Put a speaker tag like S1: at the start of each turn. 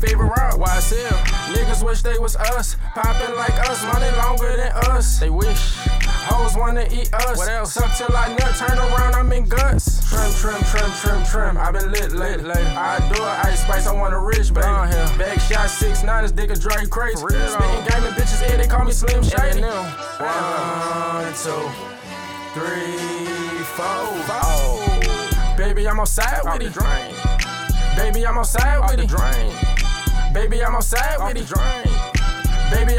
S1: favorite route. YSL. Niggas wish they was us. Poppin' like us, money longer than us. They wish. Hoes wanna eat us. What else? Suck till I nut, turn around, I'm in guts. Trim. I been lit lately. I do it, Ice Spice, I want a rich baby. Bag shot 6'9", this dick a Drake crazy. Spittin' game and bitches here, they call me Slim Shady. 1, 2, 3, 4. Baby, I'm outside with it. Baby, I'm outside with it. Baby, I'm outside with it. Baby,